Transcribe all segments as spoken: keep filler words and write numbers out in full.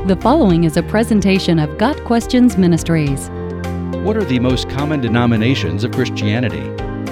The following is a presentation of Got Questions Ministries. What are the most common denominations of Christianity?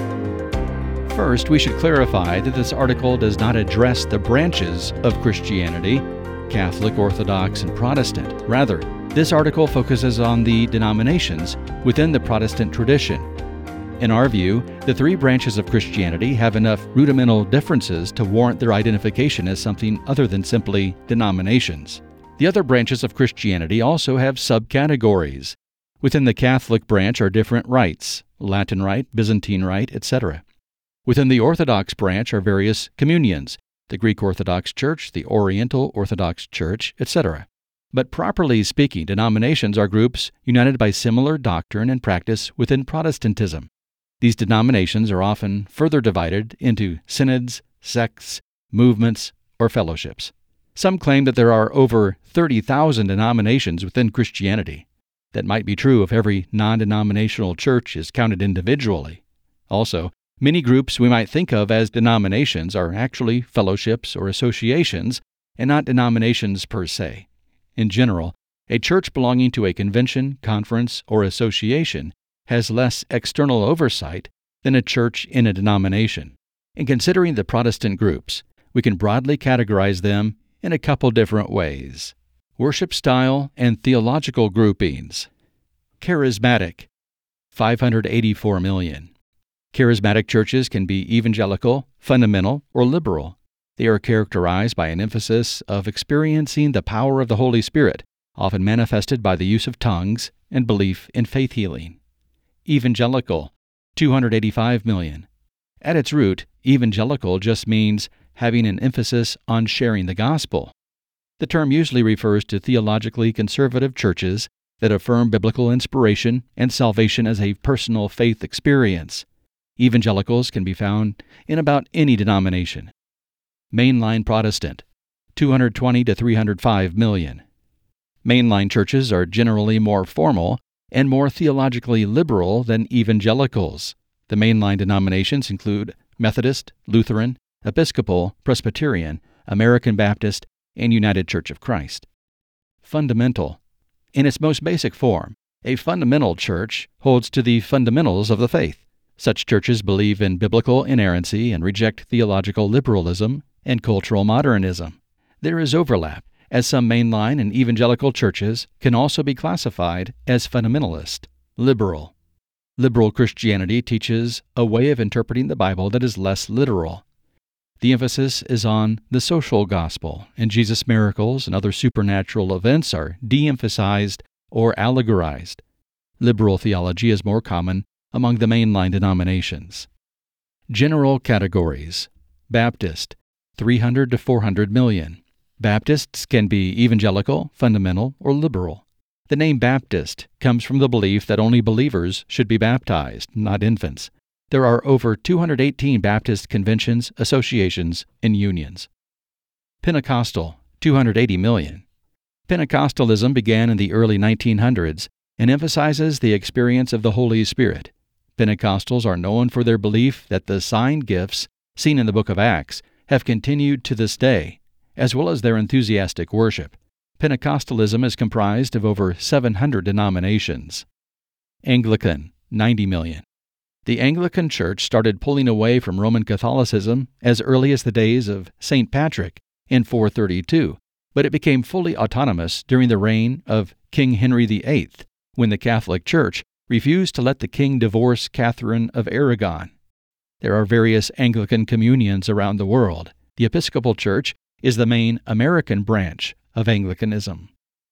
First, we should clarify that this article does not address the branches of Christianity, Catholic, Orthodox, and Protestant. Rather, this article focuses on the denominations within the Protestant tradition. In our view, the three branches of Christianity have enough rudimental differences to warrant their identification as something other than simply denominations. The other branches of Christianity also have subcategories. Within the Catholic branch are different rites, Latin Rite, Byzantine Rite, et cetera. Within the Orthodox branch are various communions, the Greek Orthodox Church, the Oriental Orthodox Church, et cetera. But properly speaking, denominations are groups united by similar doctrine and practice within Protestantism. These denominations are often further divided into synods, sects, movements, or fellowships. Some claim that there are over thirty thousand denominations within Christianity. That might be true if every non-denominational church is counted individually. Also, many groups we might think of as denominations are actually fellowships or associations and not denominations per se. In general, a church belonging to a convention, conference, or association has less external oversight than a church in a denomination. In considering the Protestant groups, we can broadly categorize them in a couple different ways. Worship style and theological groupings. Charismatic, five hundred eighty-four million. Charismatic churches can be evangelical, fundamental, or liberal. They are characterized by an emphasis of experiencing the power of the Holy Spirit, often manifested by the use of tongues and belief in faith healing. Evangelical, two hundred eighty-five million. At its root, evangelical just means having an emphasis on sharing the gospel. The term usually refers to theologically conservative churches that affirm biblical inspiration and salvation as a personal faith experience. Evangelicals can be found in about any denomination. Mainline Protestant, two hundred twenty to three hundred five million. Mainline churches are generally more formal and more theologically liberal than evangelicals. The mainline denominations include Methodist, Lutheran, Episcopal, Presbyterian, American Baptist, and United Church of Christ. Fundamental. In its most basic form, a fundamental church holds to the fundamentals of the faith. Such churches believe in biblical inerrancy and reject theological liberalism and cultural modernism. There is overlap, as some mainline and evangelical churches can also be classified as fundamentalist, liberal. Liberal Christianity teaches a way of interpreting the Bible that is less literal. The emphasis is on the social gospel, and Jesus' miracles and other supernatural events are de-emphasized or allegorized. Liberal theology is more common among the mainline denominations. General categories. Baptist, three hundred to four hundred million. Baptists can be evangelical, fundamental, or liberal. The name Baptist comes from the belief that only believers should be baptized, not infants. There are over two hundred eighteen Baptist conventions, associations, and unions. Pentecostal, two hundred eighty million. Pentecostalism began in the early nineteen hundreds and emphasizes the experience of the Holy Spirit. Pentecostals are known for their belief that the sign gifts seen in the book of Acts have continued to this day, as well as their enthusiastic worship. Pentecostalism is comprised of over seven hundred denominations. Anglican, ninety million. The Anglican Church started pulling away from Roman Catholicism as early as the days of Saint Patrick in four thirty-two, but it became fully autonomous during the reign of King Henry the Eighth, when the Catholic Church refused to let the king divorce Catherine of Aragon. There are various Anglican communions around the world. The Episcopal Church is the main American branch of Anglicanism.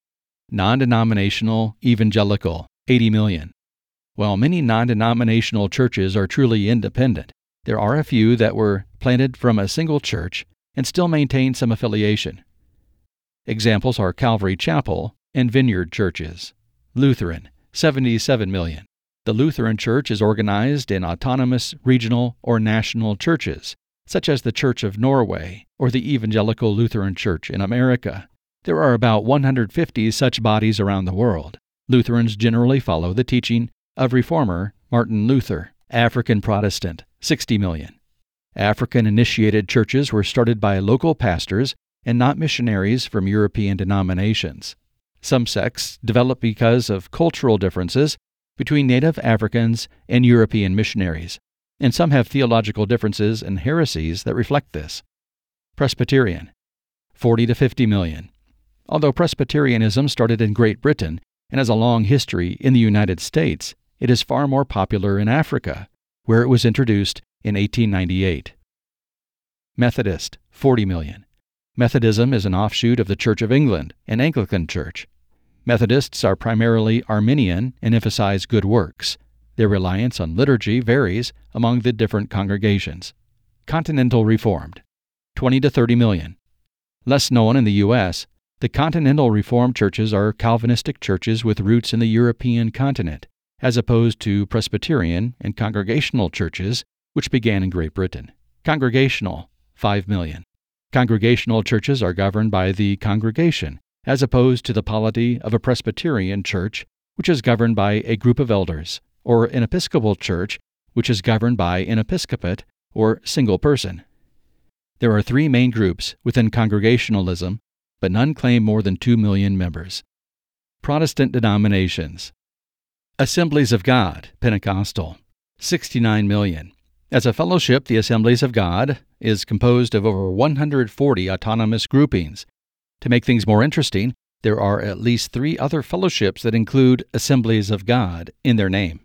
Non-denominational evangelical, eighty million. While many non-denominational churches are truly independent, there are a few that were planted from a single church and still maintain some affiliation. Examples are Calvary Chapel and Vineyard churches. Lutheran, seventy-seven million. The Lutheran Church is organized in autonomous regional or national churches, such as the Church of Norway or the Evangelical Lutheran Church in America. There are about one hundred fifty such bodies around the world. Lutherans generally follow the teaching of Reformer Martin Luther. African Protestant, sixty million. African-initiated churches were started by local pastors and not missionaries from European denominations. Some sects develop because of cultural differences between native Africans and European missionaries, and some have theological differences and heresies that reflect this. Presbyterian, forty to fifty million. Although Presbyterianism started in Great Britain and has a long history in the United States, it is far more popular in Africa, where it was introduced in eighteen ninety-eight. Methodist, forty million. Methodism is an offshoot of the Church of England, an Anglican church. Methodists are primarily Arminian and emphasize good works. Their reliance on liturgy varies among the different congregations. Continental Reformed, twenty to thirty million. Less known in the U S, the Continental Reformed churches are Calvinistic churches with roots in the European continent, as opposed to Presbyterian and Congregational churches, which began in Great Britain. Congregational, five million. Congregational churches are governed by the congregation, as opposed to the polity of a Presbyterian church, which is governed by a group of elders, or an Episcopal church, which is governed by an episcopate, or single person. There are three main groups within Congregationalism, but none claim more than two million members. Protestant denominations. Assemblies of God, Pentecostal, sixty-nine million. As a fellowship, the Assemblies of God is composed of over one hundred forty autonomous groupings. To make things more interesting, there are at least three other fellowships that include Assemblies of God in their name.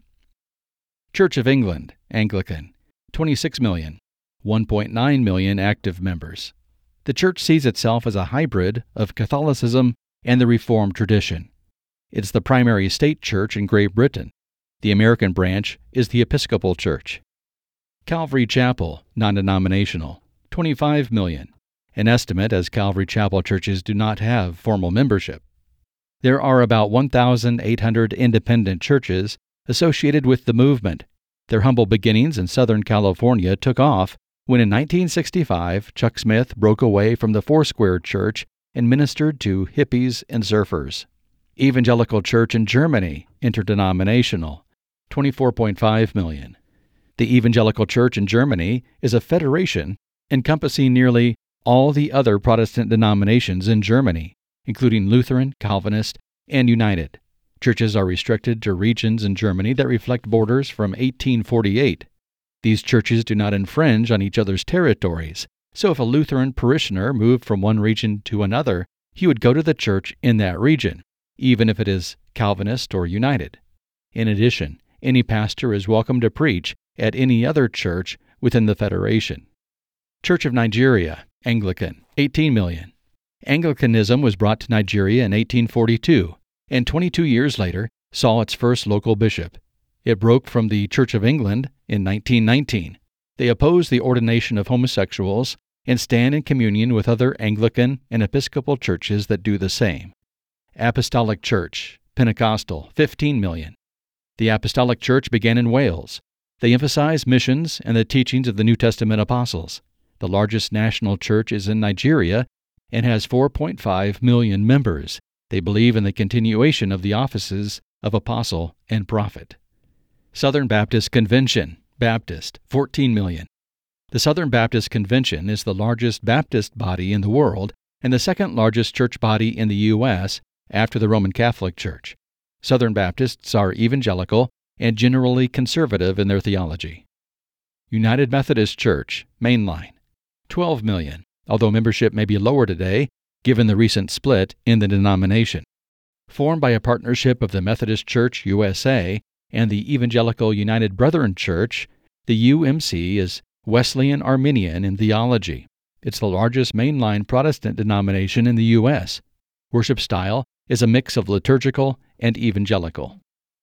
Church of England, Anglican, twenty-six million, one point nine million active members. The church sees itself as a hybrid of Catholicism and the Reformed tradition. It's the primary state church in Great Britain. The American branch is the Episcopal Church. Calvary Chapel, non-denominational, twenty-five million, an estimate as Calvary Chapel churches do not have formal membership. There are about one thousand eight hundred independent churches associated with the movement. Their humble beginnings in Southern California took off when in nineteen sixty-five Chuck Smith broke away from the Foursquare Church and ministered to hippies and surfers. Evangelical Church in Germany, interdenominational, twenty-four point five million. The Evangelical Church in Germany is a federation encompassing nearly all the other Protestant denominations in Germany, including Lutheran, Calvinist, and United. Churches are restricted to regions in Germany that reflect borders from eighteen forty-eight. These churches do not infringe on each other's territories, so if a Lutheran parishioner moved from one region to another, he would go to the church in that region, even if it is Calvinist or United. In addition, any pastor is welcome to preach at any other church within the federation. Church of Nigeria, Anglican, eighteen million. Anglicanism was brought to Nigeria in eighteen forty-two, and twenty-two years later saw its first local bishop. It broke from the Church of England in nineteen nineteen. They oppose the ordination of homosexuals and stand in communion with other Anglican and Episcopal churches that do the same. Apostolic Church, Pentecostal, fifteen million. The Apostolic Church began in Wales. They emphasize missions and the teachings of the New Testament apostles. The largest national church is in Nigeria and has four point five million members. They believe in the continuation of the offices of apostle and prophet. Southern Baptist Convention, Baptist, fourteen million. The Southern Baptist Convention is the largest Baptist body in the world and the second largest church body in the U S after the Roman Catholic Church. Southern Baptists are evangelical and generally conservative in their theology. United Methodist Church, mainline, twelve million, although membership may be lower today given the recent split in the denomination. Formed by a partnership of the Methodist Church U S A and the Evangelical United Brethren Church, the U M C is Wesleyan Arminian in theology. It's the largest mainline Protestant denomination in the U S. Worship style is a mix of liturgical and evangelical.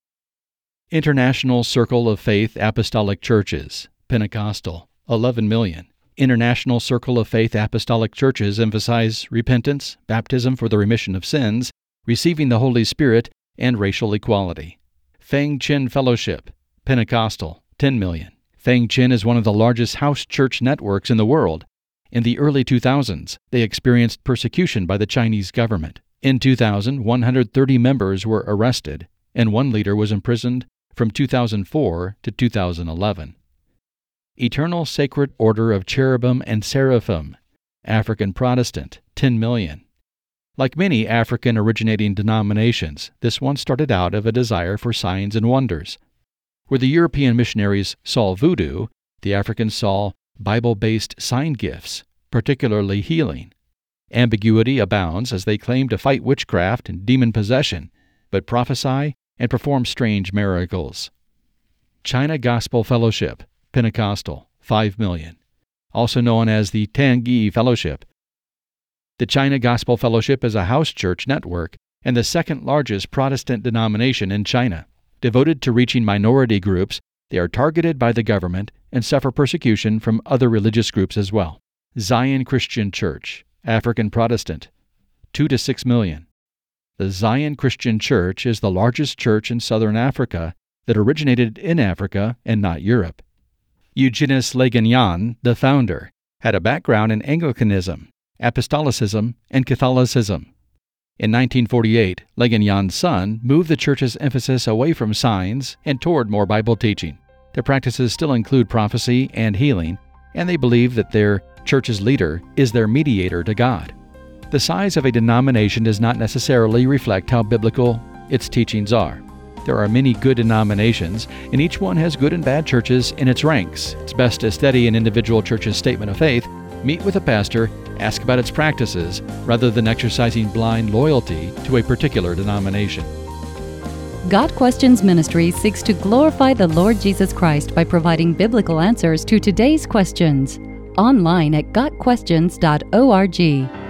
International Circle of Faith Apostolic Churches, Pentecostal, eleven million. International Circle of Faith Apostolic Churches emphasize repentance, baptism for the remission of sins, receiving the Holy Spirit, and racial equality. Feng Chin Fellowship, Pentecostal, ten million. Feng Chin is one of the largest house church networks in the world. In the early two thousands, they experienced persecution by the Chinese government. In two thousand, one hundred thirty members were arrested, and one leader was imprisoned from two thousand four to two thousand eleven. Eternal Sacred Order of Cherubim and Seraphim, African Protestant, ten million. Like many African-originating denominations, this one started out of a desire for signs and wonders. Where the European missionaries saw voodoo, the Africans saw Bible-based sign gifts, particularly healing. Ambiguity abounds as they claim to fight witchcraft and demon possession, but prophesy and perform strange miracles. China Gospel Fellowship, Pentecostal, five million, also known as the Tangi Fellowship. The China Gospel Fellowship is a house church network and the second largest Protestant denomination in China. Devoted to reaching minority groups, they are targeted by the government and suffer persecution from other religious groups as well. Zion Christian Church, African Protestant, two to six million. The Zion Christian Church is the largest church in southern Africa that originated in Africa and not Europe. Eugenius Legenian, the founder, had a background in Anglicanism, Apostolicism, and Catholicism. In nineteen forty-eight, Legenian's son moved the church's emphasis away from signs and toward more Bible teaching. Their practices still include prophecy and healing, and they believe that their church's leader is their mediator to God. The size of a denomination does not necessarily reflect how biblical its teachings are. There are many good denominations, and each one has good and bad churches in its ranks. It's best to study an individual church's statement of faith, meet with a pastor, ask about its practices, rather than exercising blind loyalty to a particular denomination. Got Questions Ministry seeks to glorify the Lord Jesus Christ by providing biblical answers to today's questions. Online at got questions dot org.